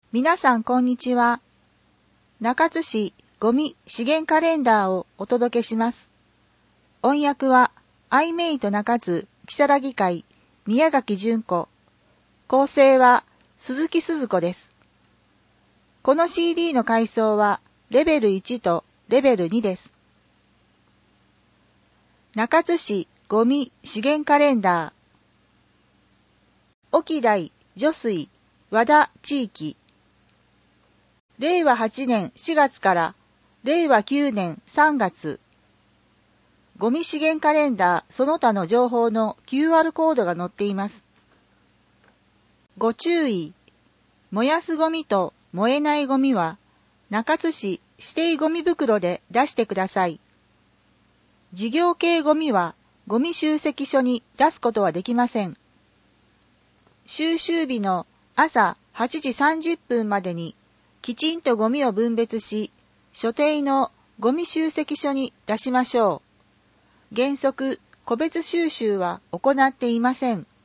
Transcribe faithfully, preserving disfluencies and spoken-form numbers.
皆さんこんにちは。中津市ゴミ資源カレンダーをお届けします。音訳はアイメイト中津木更木会宮垣純子。構成は鈴木鈴子です。この シーディー の階層はレベルいちとレベルにです。中津市ゴミ資源カレンダー。沖大除水和田地域。れいわはちねんしがつかられいわきゅうねんさんがつ。ゴミ資源カレンダーその他の情報の キューアール コードが載っています。ご注意。燃やすゴミと燃えないゴミは中津市指定ゴミ袋で出してください。事業系ゴミはゴミ集積所に出すことはできません。収集日の朝はちじさんじゅっぷんまでにきちんとゴミを分別し、所定のゴミ集積所に出しましょう。原則、個別収集は行っていません。